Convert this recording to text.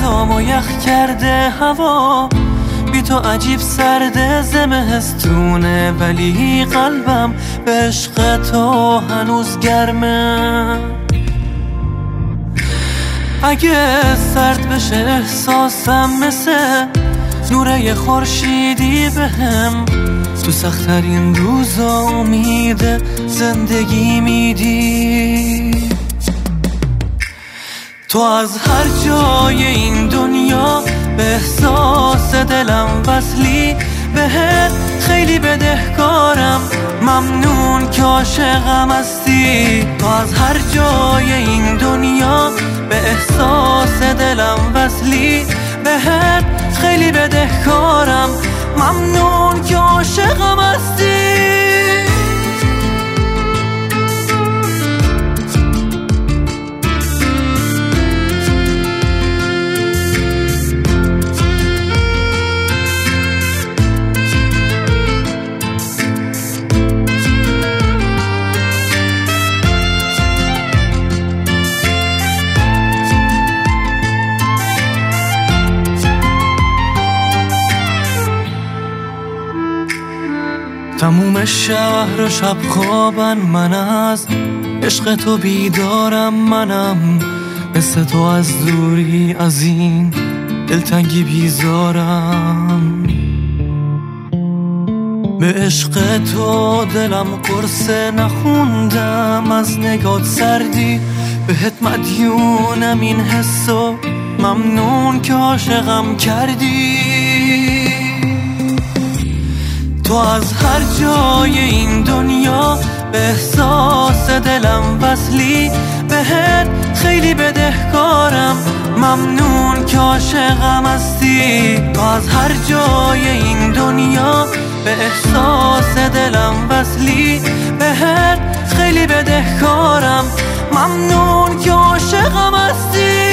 دلامو یخ کرده هوا، بی تو عجیب سرده زمستونه، ولی قلبم به عشق تو هنوز گرمه. اگه سرد بشه احساسم مثل نوره خورشیدی بهم، تو سخت‌ترین روزا امید زندگی میدی. تو از هر جای این دنیا به احساس دلم وصلی، بهت خیلی بدهکارم، ممنون که عاشقم هستی. تو از هر جای این دنیا به احساس دلم وصلی، بهت خیلی بدهکارم، ممنون که عاشقم هستی. تموم شهر و شب خوابن، من از عشق تو بیدارم، منم مثل تو از دوری از این دلتنگی بیزارم. به عشق تو دلم قرصه نخوندم، از نگات سردی بهت مدیونم این حسو، ممنون که عاشقم کردی. تو از هر جای این دنیا به احساس دلم وصلی، بهت خیلی بدهکارم، ممنون که عاشقم هستی. تو از هر جای این دنیا به احساس دلم وصلی، بهت خیلی بدهکارم، ممنون که عاشقم هستی.